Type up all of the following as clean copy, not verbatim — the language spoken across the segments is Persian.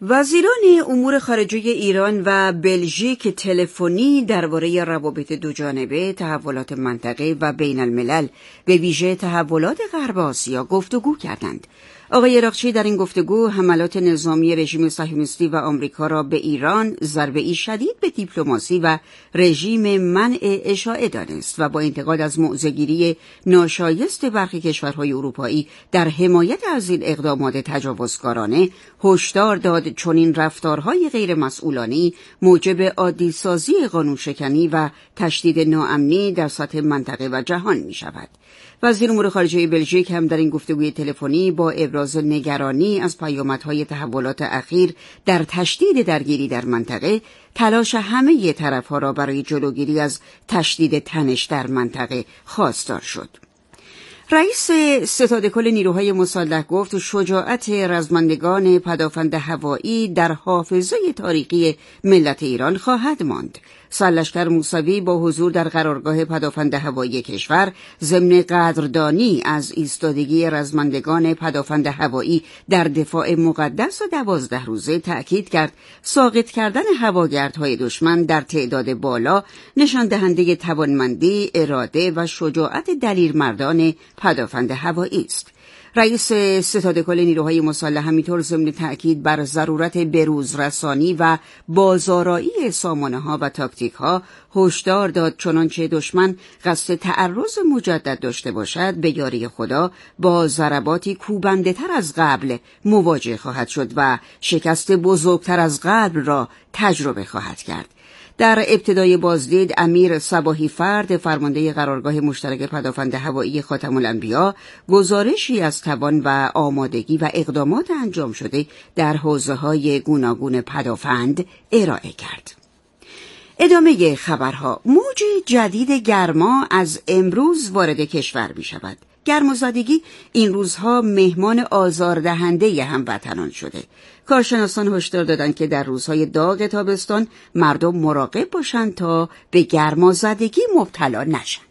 وزیران امور خارجه ایران و بلژیک تلفنی درباره روابط دوجانبه، تحولات منطقه و بین الملل به ویژه تحولات غرب آسیا گفتگو کردند. آقای عراقچی در این گفتگو حملات نظامی رژیم صهیونیستی و آمریکا را به ایران ضربه‌ای شدید به دیپلماسی و رژیم منع اشاعه دانست و با انتقاد از موضع‌گیری ناشایست برخی کشورهای اروپایی در حمایت از این اقدامات تجاوزکارانه هشدار داد چنین رفتارهای غیر مسئولانه‌ای موجب عادی‌سازی قانون‌شکنی و تشدید ناامنی در سطح منطقه و جهان می‌شود. وزیر امور خارجه بلژیک هم در این گفتگوی تلفنی با ابراز نگرانی از پیامدهای تحولات اخیر در تشدید درگیری در منطقه، تلاش همه طرف‌ها را برای جلوگیری از تشدید تنش در منطقه خواستار شد. رئیس ستاد کل نیروهای مسلح گفت شجاعت رزمندگان پدافند هوایی در حافظه تاریخی ملت ایران خواهد ماند. سرلشکر موسوی با حضور در قرارگاه پدافند هوایی کشور ضمن قدردانی از ایستادگی رزمندگان پدافند هوایی در دفاع مقدس و 12 روزه تأکید کرد ساقط کردن هواگردهای دشمن در تعداد بالا نشان دهنده توانمندی، اراده و شجاعت دلیرمردان پدافند هوایی است. رئیس ستاد کل نیروهای مسلح همینطور ضمن تأکید بر ضرورت بروز رسانی و بازآرایی سامانه‌ها و تاکتیک‌ها هشدار داد چنانچه دشمن قصد تعرض مجدد داشته باشد به یاری خدا با ضرباتی کوبنده‌تر از قبل مواجه خواهد شد و شکست بزرگتر از قبل را تجربه خواهد کرد. در ابتدای بازدید امیر صباحی فرد فرمانده قرارگاه مشترک پدافند هوایی خاتم الانبیا گزارشی از توان و آمادگی و اقدامات انجام شده در حوزه‌های گوناگون پدافند ارائه کرد. ادامه خبرها. موج جدید گرما از امروز وارد کشور می شود. گرمازدگی این روزها مهمان آزاردهنده هموطنان شده. کارشناسان هشدار دادند که در روزهای داغ تابستان مردم مراقب باشند تا به گرمازدگی مبتلا نشن.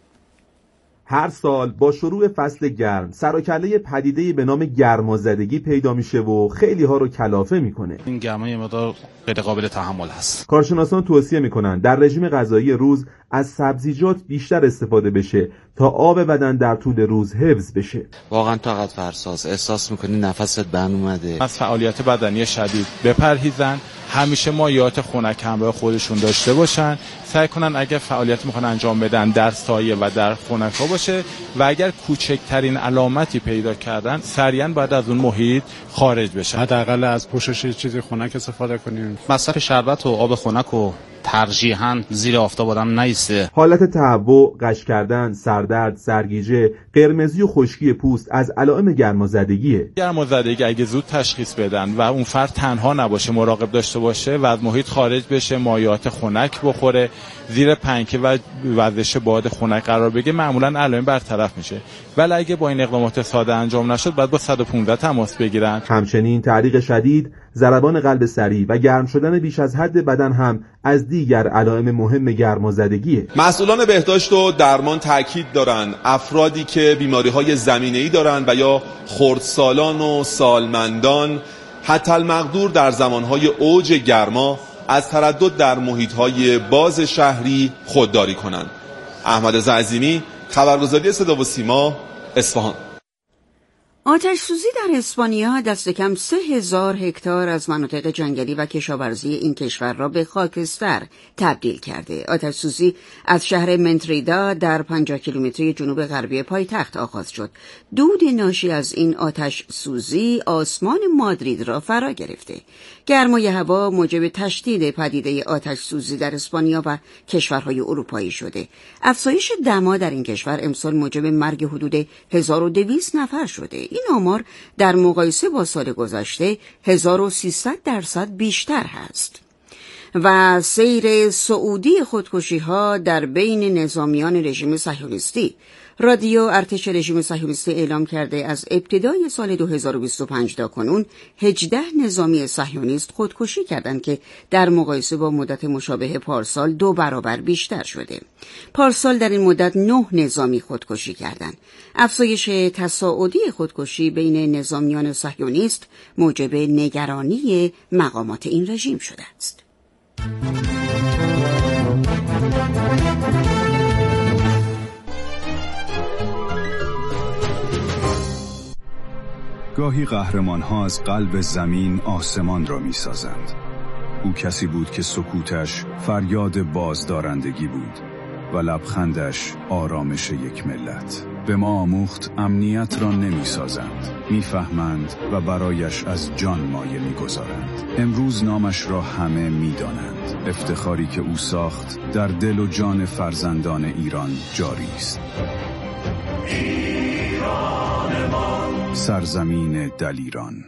هر سال با شروع فصل گرم سر و کله پدیده‌ای به نام گرمازدگی پیدا میشه و خیلی ها رو کلافه میکنه. این گرما یه مقدار غیر قابل تحمل هست. کارشناسان توصیه میکنن در رژیم غذایی روز از سبزیجات بیشتر استفاده بشه تا آب بدن در طول روز حفظ بشه. واقعا طاقت فرساست، احساس میکنی نفست بند اومده. از فعالیت بدنی شدید بپرهیزن، همیشه مایعات خنک همراه خودشون داشته باشن، سعی کنن اگر فعالیت میخوان انجام بدن در سایه و در خنک ها باشه و اگر کوچکترین علامتی پیدا کردن سریعا باید از اون محیط خارج بشن. حداقل از پوشش چیزی خنک استفاده کنیم. مصرف شربت و آب خنک و ترجیحاً زیر آفتاب آدم نیسته. حالت تهوع، قش کردن، سردرد، سرگیجه، قرمزی و خشکی پوست از علائم گرمازدگیه. گرمازدگی اگه زود تشخیص بدن و اون فرد تنها نباشه، مراقب داشته باشه و از محیط خارج بشه، مایعات خنک بخوره، زیر پنکه و وزش باد خنک قرار بگیره، معمولاً علائم برطرف میشه. ولی اگه با این اقدامات ساده انجام نشد، باید با 115 تماس بگیرن. همچنین تعریق شدید، ضربان قلب سریع و گرم شدن بیش از حد بدن هم از دیگر علائم مهم گرمازدگیه. مسئولان بهداشت و درمان تاکید دارن افرادی که بیماری‌های زمینه‌ای دارن و یا خردسالان و سالمندان حتی المقدور در زمانهای اوج گرما از تردد در محیط‌های باز شهری خودداری کنند. احمد زعزیمی، خبرگزاری صدا و سیما، اصفهان. آتش سوزی در اسپانیا دست کم 3000 هکتار از مناطق جنگلی و کشاورزی این کشور را به خاکستر تبدیل کرده. آتش سوزی از شهر منتریدا در 50 کیلومتری جنوب غربی پایتخت آغاز شد. دود ناشی از این آتش سوزی آسمان مادرید را فرا گرفته. گرمای هوا موجب تشدید پدیده آتش سوزی در اسپانیا و کشورهای اروپایی شده. افزایش دما در این کشور امسال موجب مرگ حدود 1200 نفر شده. این آمار در مقایسه با سال گذشته 1300% بیشتر هست. و سیر سعودی خودکشی‌ها در بین نظامیان رژیم صهیونیستی. رادیو ارتش رژیم صهیونیستی اعلام کرده از ابتدای سال 2025 تا کنون 18 نظامی صهیونیست خودکشی کردند که در مقایسه با مدت مشابه پارسال 2 برابر بیشتر شده. پارسال در این مدت 9 نظامی خودکشی کردند. افزایش تصاعدی خودکشی بین نظامیان صهیونیست موجب نگرانی مقامات این رژیم شده است. گاهی قهرمان‌ها از قلب زمین آسمان را می‌سازند. او کسی بود که سکوتش فریاد بازدارندگی بود و لبخندش آرامش یک ملت. به ما آموخت امنیت را نمی‌سازند، می‌فهمند و برایش از جان مایه می‌گذارند. امروز نامش را همه می‌دانند. افتخاری که او ساخت در دل و جان فرزندان ایران جاری است. سرزمین دلیران.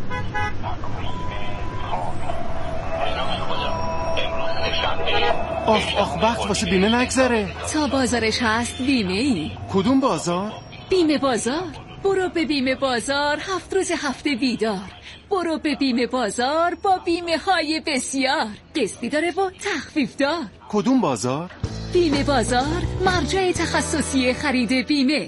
آخ وقت واسه بیمه نگذره. تا بازارش هست بیمه ای. کدوم بازار؟ بیمه بازار. برو به بیمه بازار 7 روز هفته بیدار. برو به بیمه بازار با بیمه های بسیار. قسطی داره و تخفیف دار. کدوم بازار؟ بیمه بازار، مرجع تخصصی خرید بیمه.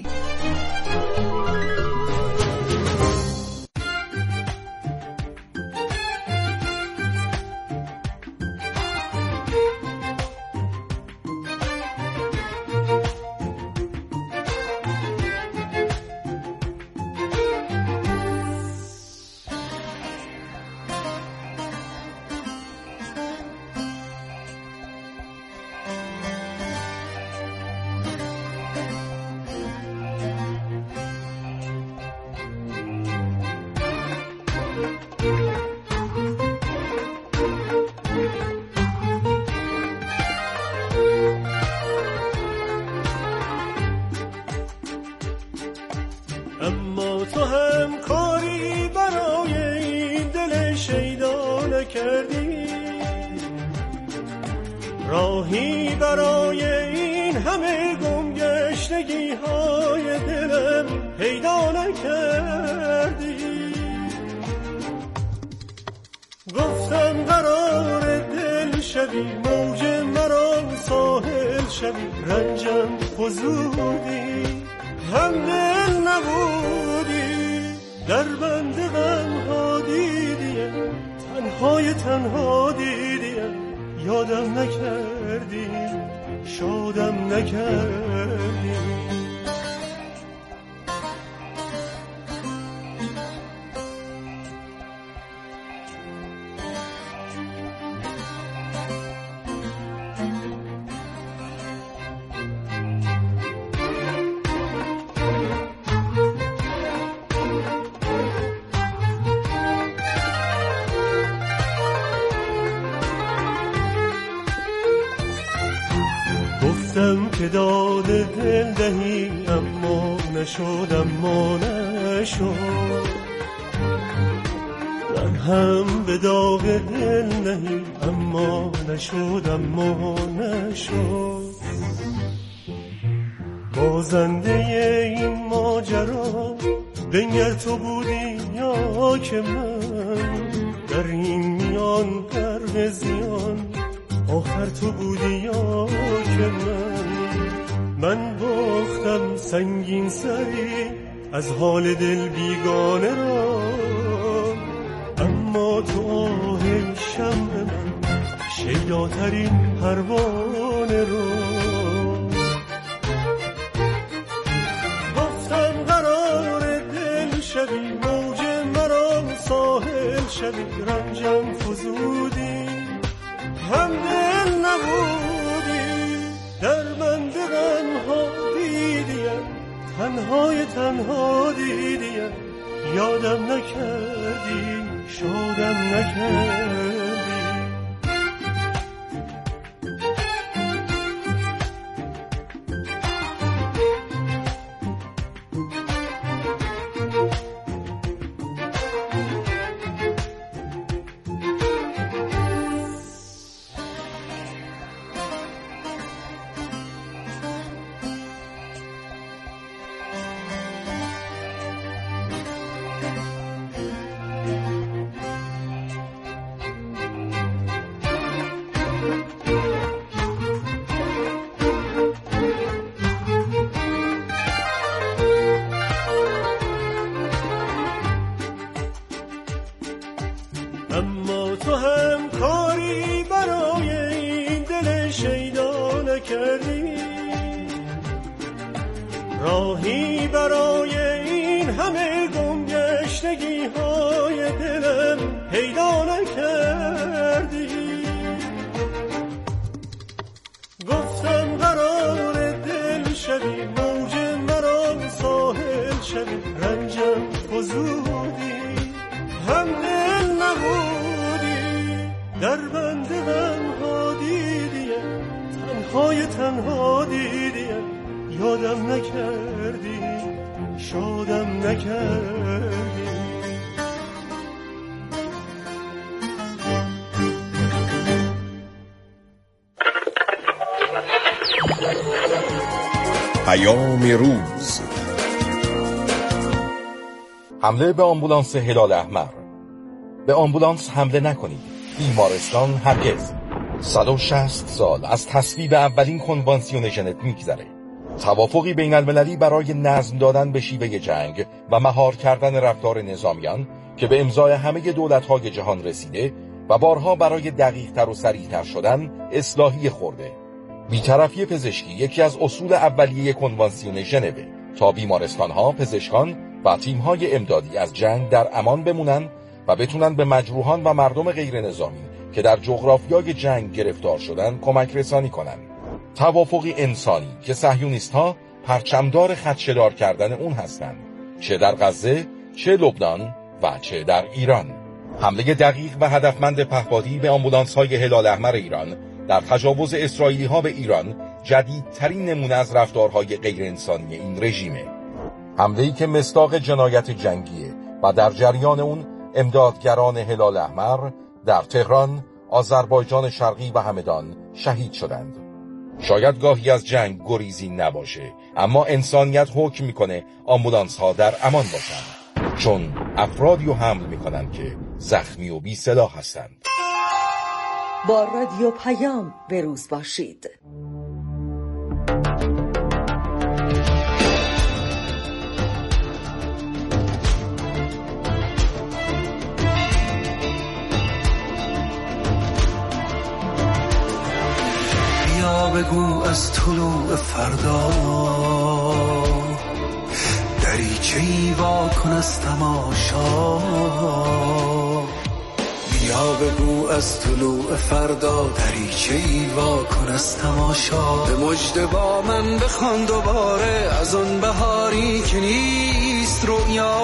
اما تو هم کاری برای این دل شیدا نکردی، راهی برای این همه گمگشتگی های دلم پیدا نکردی. گفتم قرار دل شوی، موج مرا ساحل شوی، رنجم فزودی، هم دل نبودی، در بند غم ها دیدیم، تنها دیدیم، یادم نکردی، شادم نکردی. گفتم که داد دل دهی اما نشد، من هم به داغ دل نهی اما نشد. بازنده این ماجرا بنگر تو بودی یا که من، در این میان در زیان آخر تو بودی یا که من باختم سنگین سری از حال دل بیگانه را، اما تو آه شمع من شیداترین پروانه را. گفتم قرار دل شوی، موج مرا ساحل شوی، رنجم فزودی، هم دل نبودی، در بند غم ها دیدیم، تنها دیدیم، یادم نکردی، شادم نکردی. اما تو هم کاری برای این دل شیدا نکردی، راهی برای این همه گمگشتگی های دلم پیدا نکردی. گفتم قرار دل شوی، موج مرا ساحل شوی، رنجم فزودی هم دل نبودی، در بند غمها دیدیم، تنها دیدیم، یادم نکردی، شادم نکردی. پیام روز. حمله به آمبولانس هلال احمر. به آمبولانس حمله نکنید. بیمارستان هرگز. 160 سال از تصویب اولین کنوانسیون ژنو میگذره. توافقی بین المللی برای نظم دادن به شیوه جنگ و مهار کردن رفتار نظامیان که به امضای همه دولت‌های جهان رسیده و بارها برای دقیق‌تر و سریع‌تر شدن اصلاحی خورده. بی‌طرفی پزشکی یکی از اصول اولیه کنوانسیون ژنو تا بیمارستان‌ها، پزشکان و تیم‌های امدادی از جنگ در امان بمونن و بتونن به مجروحان و مردم غیر نظامی که در جغرافیای جنگ گرفتار شدن کمک رسانی کنن. توافقی انسانی که صهیونیست‌ها پرچمدار خدشه‌دار کردن اون هستند، چه در غزه، چه لبنان و چه در ایران. حمله دقیق و هدفمند پهپادی به آمبولانس‌های هلال احمر ایران در تجاوز اسرائیلی‌ها به ایران جدیدترین نمونه از رفتارهای غیر انسانی این رژیمه. حمله‌ای که مصداق جنایت جنگیه و در جریان اون امدادگران هلال احمر در تهران، آذربایجان شرقی و همدان شهید شدند. شاید گاهی از جنگ گریزی نباشه، اما انسانیت حکم میکنه آمبولانس ها در امان باشن، چون افرادی رو حمل میکنن که زخمی و بی سلاح هستند. با رادیو پیام به روز باشید. بگو از طلوع فردا دریچه‌ای وا کن از تماشا. بیا بگو از طلوع فردا دریچه‌ای وا کن از تماشا. به مژده با من بخوان دوباره از آن بهاری که نیست رؤیا.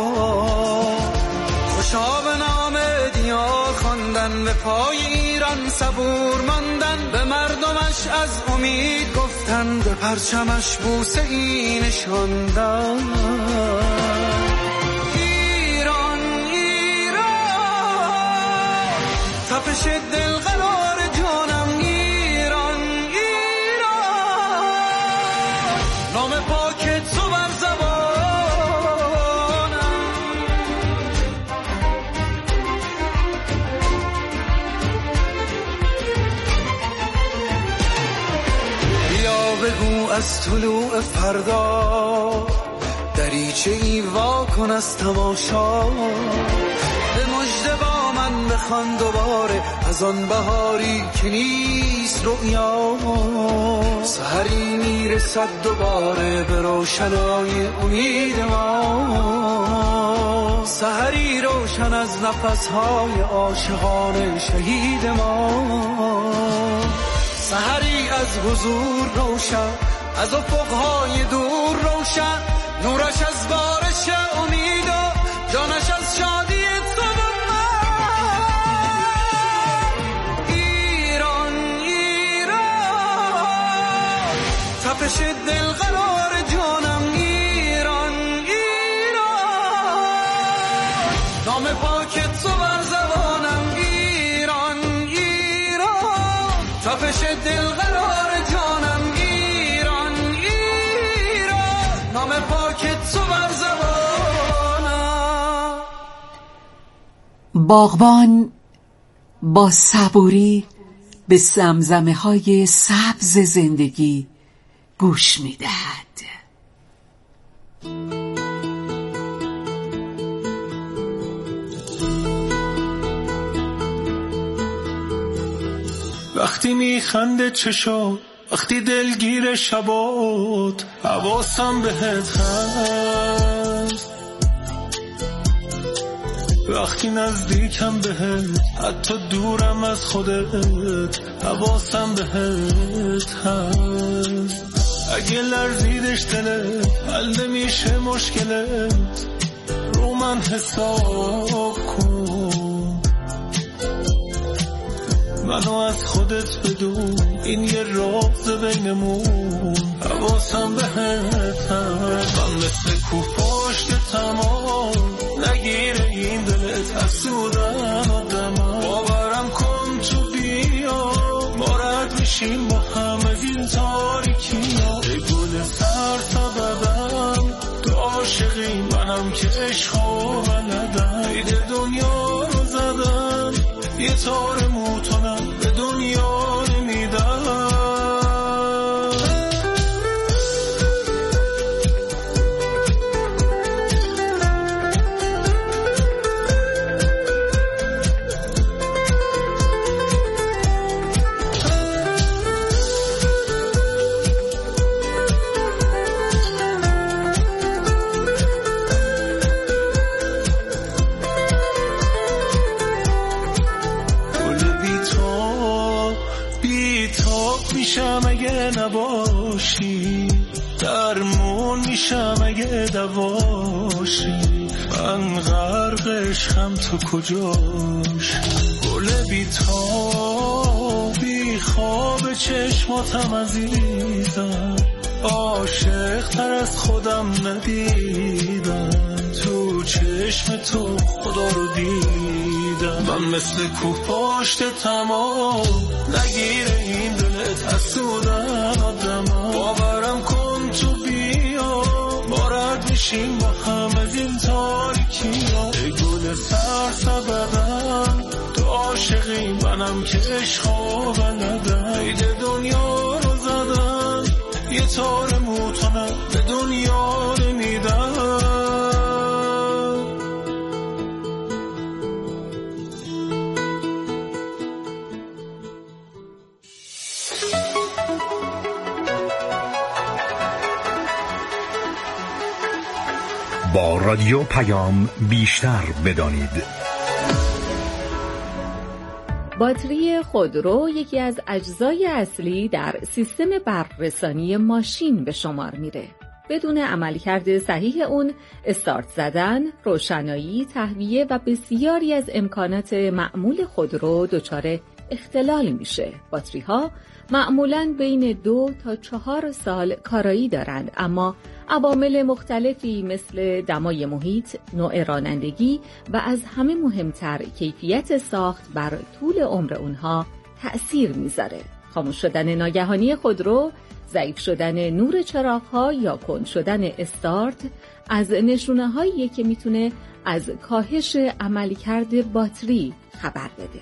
خوشا به نام دیار خواندن، به پای ایران صبور ماندن، به مردمش از امید گفتن، به پرچمش بوسه ای نشاندن. ایران ایران تپش دل قرار جانم. ایران ایران نام پاک تو بر زبانم. بیا بگو از طلوع فردا دریچه‌ای وا کن از تماشا. به مژده با من بخوان دوباره از آن بهاری که نیست رؤیا. سحری میرسد دوباره به روشنای امید ما. سحری روشن از نفسهای عاشقان شهید ما. سحری از حضور روشن، از افقهای دور روشن، نورش از بارش امید و جانش از شادی تو و من. ایران ایران تپش دل قرار جانم. ایران ایران نام پاک تو بر زبانم. ایران ایران تپش دل قرار جانم. ایران ایران نام پاک تو بر زبانم. باغبان با صبوری به زمزمه های سبز زندگی گوش می‌دهد. وقتی میخنده چشات، وقتی دلگیر شبات، حواسم بهت هست. وقتی نزدیکم بهت، حتی دورم از خودت، حواسم بهت هست. اگه لرزیدش دلت، حل نمیشه مشکلت، رو من حساب کن. منو از خودت بدون، این یه راز بینمون، حواسم بهت هست. من مثل کوه پشت تمام، نگیره این دلت حسودن آدم. باورم کن تو بیا، ما رد میشیم با هم از این تاریکی ها. ای گل سر سببم، تو عاشقی منم که عشقو بلدم. عید دنیا رو زدم، یه تار موتونم به دنیا نمیدم. میشم اگه نباشی، درمون میشم اگه دواشی. من غرق عشقم تو کجاش، گل بی تا بی خواب چشماتم عزیزم. عاشق تر از خودم ندیدم، تو چشم تو خدا رو دیدم. من مثل کوه پشت تمام، نگیره این دلت حسودن آدم. باورم کن تو بیا، ما رد میشیم با هم از این تاریکی ها. ای گل سر سببم، تو عاشقی منم که عشقو بلدم. عید دنیا رو زدم، یه تار موتونم به دنیا نمیدم. با رادیو پیام بیشتر بدانید. باتری خودرو یکی از اجزای اصلی در سیستم برق‌رسانی ماشین به شمار میره. بدون عملکرد صحیح اون، استارت زدن، روشنایی، تهویه و بسیاری از امکانات معمول خودرو دچار اختلال میشه. باتری ها معمولاً بین 2 تا 4 سال کارایی دارند، اما عوامل مختلفی مثل دمای محیط، نوع رانندگی و از همه مهمتر کیفیت ساخت بر طول عمر اونها تأثیر میذاره. خاموش شدن ناگهانی خودرو، ضعیف شدن نور چراغ‌ها یا کند شدن استارت از نشونه‌هایی که میتونه از کاهش عملکرد باتری خبر بده.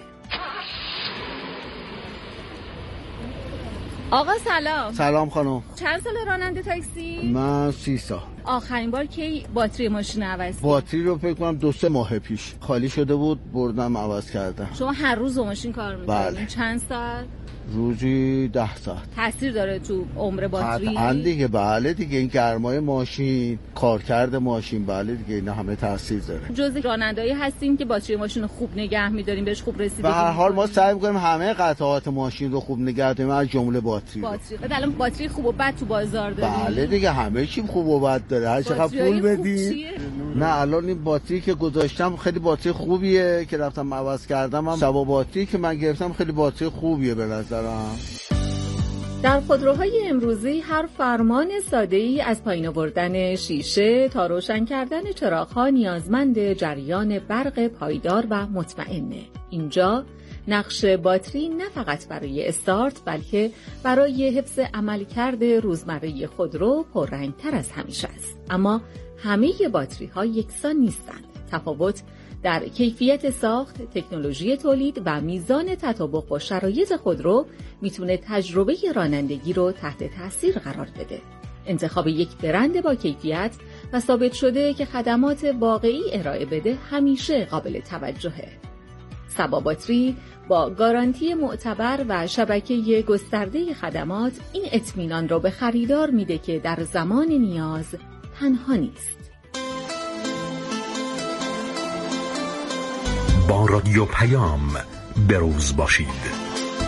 آقا سلام. سلام خانم. چند سال راننده تاکسی؟ من 30 سال. آخرین بار کی باتری ماشین عوض کردی؟ باتری رو فکر کنم 2-3 ماه پیش خالی شده بود، بردم عوض کردم. شما هر روز با ماشین کار می‌کنید؟ بله. چند ساعت؟ روزی 10 ساعت. تاثیر داره تو عمر باتری؟ قطعاً دیگه. بله دیگه، این گرمای ماشین، کارکرد ماشین، بله دیگه اینا همه تاثیر داره. جزء راننده‌ای هستین که باتری ماشین رو خوب نگه می‌دارین، بهش خوب رسیدگی به هر حال ما سعی می‌کنیم همه قطعات ماشین رو خوب نگه داریم، از جمله باتری. بعد الان باتری خوب و بد تو بازار داریم. بله دیگه، همه چی خوب و بد داره، هر چقدر پول بدی. نه الان این باتری که گذاشتم خیلی باتری خوبیه که رفتم عوض کردم. هم سوا باتری که من گرفتم خیلی باتری خوبیه به نظرم. در خودروهای امروزی هر فرمان ساده‌ای از پایین آوردن شیشه تا روشن کردن چراغ‌ها نیازمند جریان برق پایدار و مطمئنه. اینجا نقش باتری نه فقط برای استارت بلکه برای حفظ عملکرد روزمره خودرو پررنگ‌تر از همیشه است. اما همه باتری‌ها یکسان نیستند. تفاوت در کیفیت ساخت، تکنولوژی تولید و میزان تطابق با شرایط خودرو میتونه تجربه رانندگی رو تحت تاثیر قرار بده. انتخاب یک برند با کیفیت و ثابت شده که خدمات واقعی ارائه بده همیشه قابل توجهه. سبا باتری با گارانتی معتبر و شبکه گسترده خدمات این اطمینان رو به خریدار میده که در زمان نیاز تنها نیست. با رادیو پیام بروز باشید.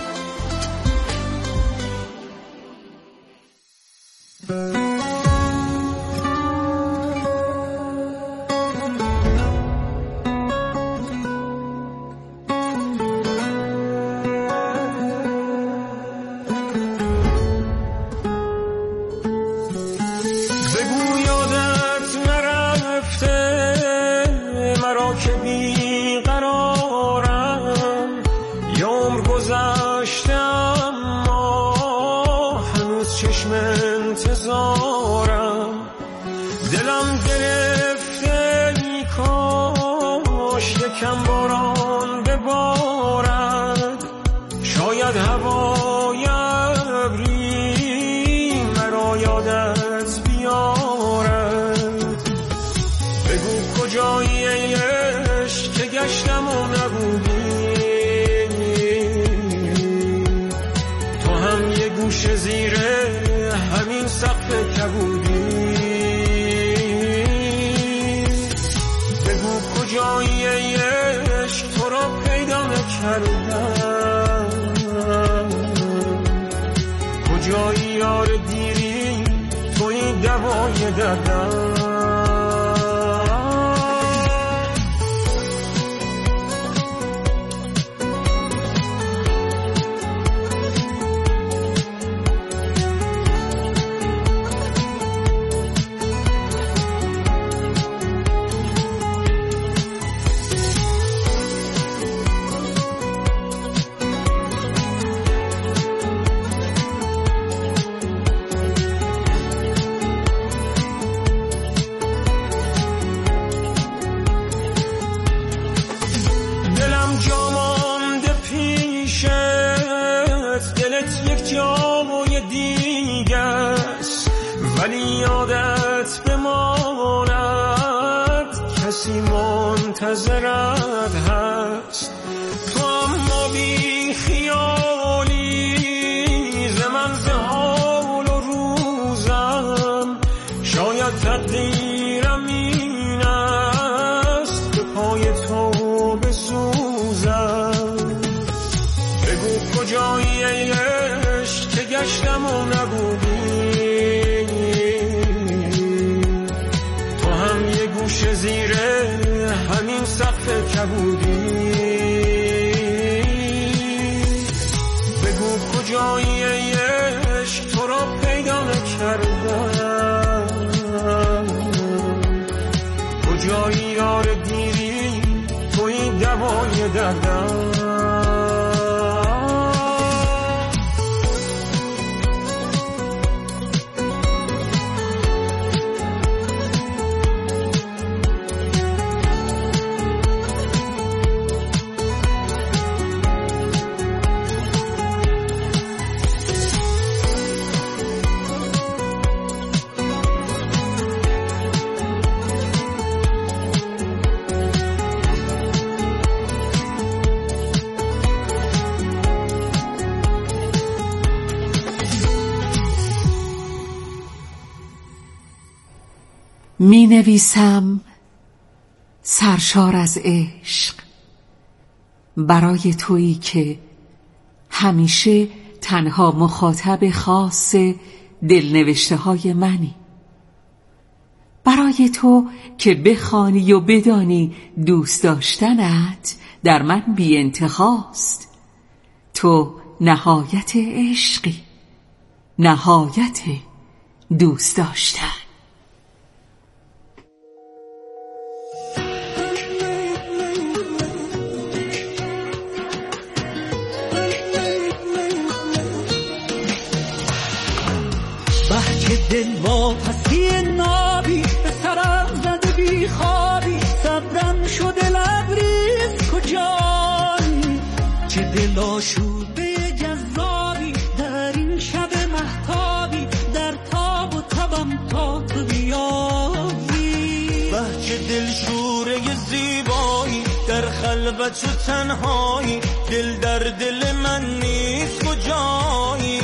کجایی یار دیری توی دوای دردم. ولی یادت بماند کسی منتظرت هست. تو اما بی خیالی ز من ز حال و روزم، شاید تقدیرم این است به پای تو بسوزم. بگو کجایی ای عشق که گشتم و نبودی، زیر همین سقف کبودی. بگو کجایی ای عشق تو را پیدا نکردم، کجایی یار دیری توی دوای دردم. می نویسم سرشار از عشق برای تویی که همیشه تنها مخاطب خاص دلنوشته های منی، برای تو که بخوانی و بدانی دوست داشتنت در من بی انتهاست. تو نهایت عشقی، نهایت دوست داشتن. دل با پسی نابی به سرم زده بی خوابی، صبرم شده لب و چو تنهایی، دل در دل من نیست کجایی،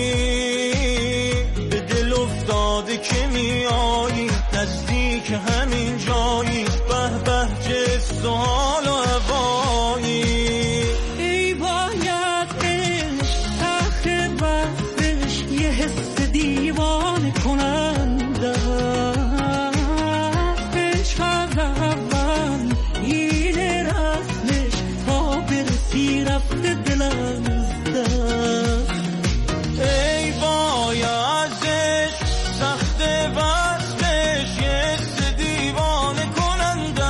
به دل افتاده که میایی نزدیک همین جایی، به به چه سوال و هوایی. ای باید عشق تخت وقتش یه حس دیوانه کننده، عشق از اول این رسمش تا برسی رفته دلم از دست. ای باید عشق سخت وقتش یه حس دیوانه کننده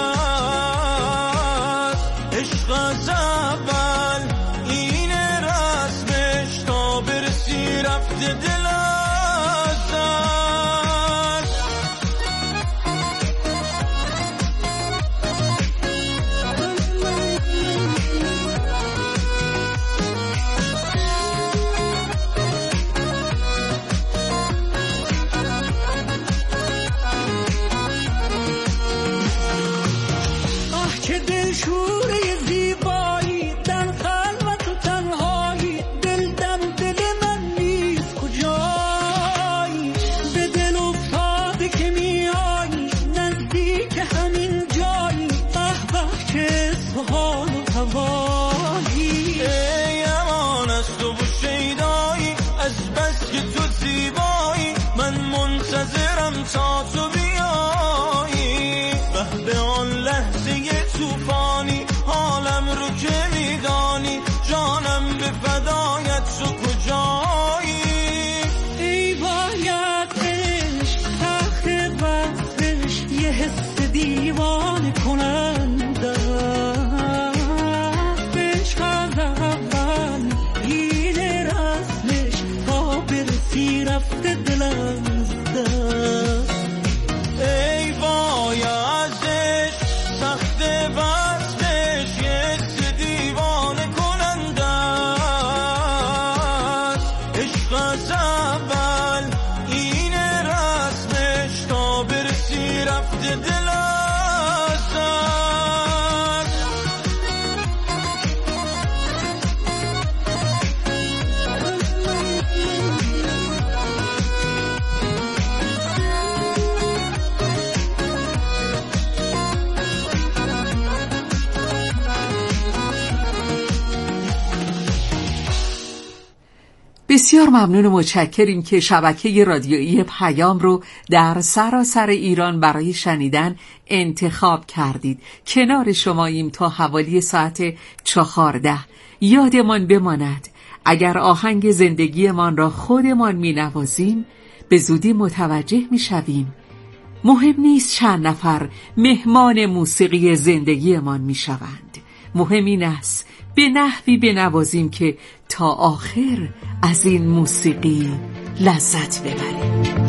است، عشق از اول این رسمش تا برسی رفته دل از دست. آه که دلشوره زیبایی، در خلوت و تنهایی، دل دم دل من نیست کجایی، به دل افتاده که میایی نزدیک همین جایی، به به چه سوال و هوایی. ای امان از تو و شیدایی، از بس که تو زیبایی من منتظرم تا تو بیایی، به آن لحظه توفانی حالم رو که میدانی، جانم به فدایت تو کجایی. ای باید عشق تخت وقتش یه حس دیوانه کننده، عشق از اول این رسمش تا برسی رفته دلم از دست. ای باید عشق سخت وقتش یه حس دیوانه کننده است، عشق از اول این رسمش تا برسی رفته دل از دست. بسیار ممنون و متشکریم که شبکه رادیویی پیام رو در سراسر ایران برای شنیدن انتخاب کردید. کنار شماییم تا حوالی ساعت 14. یادمان بماند اگر آهنگ زندگیمان را خودمان می نوازیم به زودی متوجه می شویم مهم نیست چند نفر مهمان موسیقی زندگیمان می شوند. مهم این است به نحوی بنوازیم که تا آخر از این موسیقی لذت ببریم.